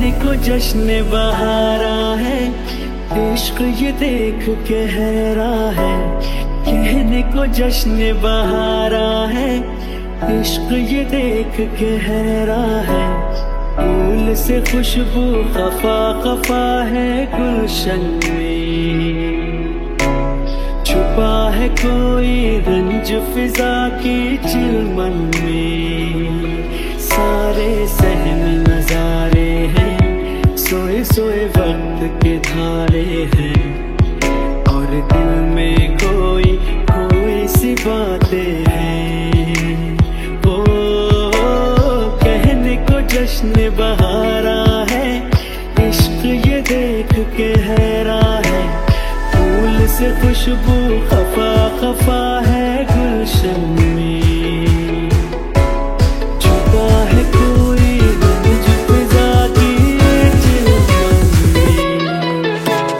कहने को जश्न बहारा है, इश्क ये देख के हैरा है। कहने को जश्न बहारा है, इश्क ये देख के हैरा है। फूल से खुशबू खफा खफा है गुलशन में, छुपा है कोई रंज फिजा की चिलमन में। सारे सहन नजारे हैं, सोए सोए वक्त के धारे हैं, और दिल में कोई कोई सी बातें हैं। ओ कहने को जश्न बहारा है, इश्क ये देख के हैरा है। फूल से खुशबू खफा खफा है गुलशन में, छुपा है कोई रंज फिजा की चिलमन में।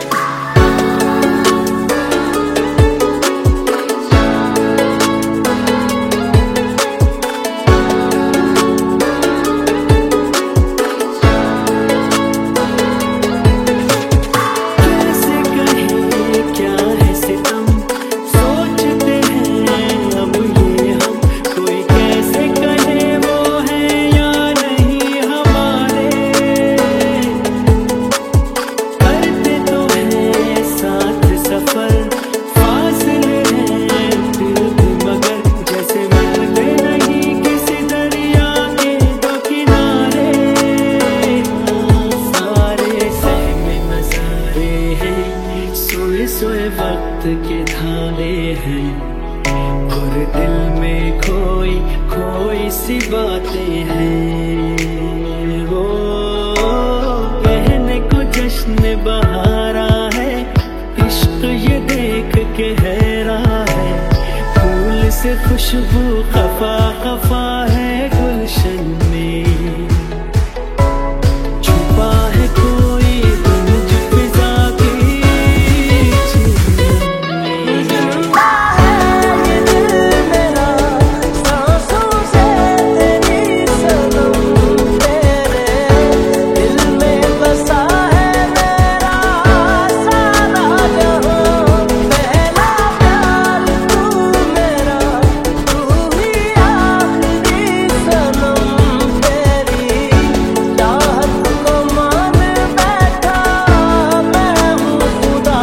कैसे कहे क्या है सितम, सोचते हैं अब ये हम। कोई कैसे कहे वो है या नहीं हमारे, करते तो हैं साथ सफर। फासले हैं दिल भी मगर, जैसे मिलते नहीं किसी दरिया के दो किनारे। सारे सहमे नजारे हैं, सोए सोए वक्त के धारे हैं, और दिल में खोई खोई सी बातें हैं। वो कहने को जश्न बहारा है, इश्क ये देख के हैरा है। फूल से खुशबू खफा खफा है गुलशन में, छुपा है कोई रंज फिजा की चिलमन में। जिंदा है ये दिल मेरा, सांसों से तेरी सनम। तेरे दिल में बसा है मेरा सारा जहां। पहला प्यार तू मेरा, तू ही आखिरी सनम। तेरी चाहत को मान बैठा मैं हूँ खुदा।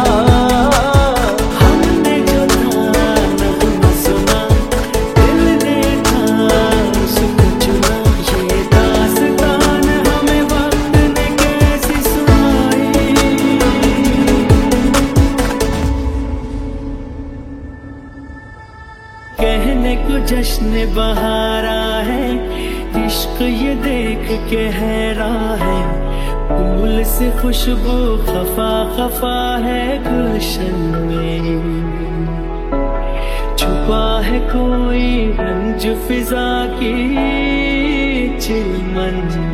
हमने जो था नगमा सुना, दिल ने था सुख चुना। ये दास्तान हमें वक्त ने कैसी सुनाई। कहने को जश्न बहारा है, इश्क ये देख के हैरा है। फूल से खुशबू खफा खफा है गुलशन में, छुपा है कोई रंज फिजा की चिलमन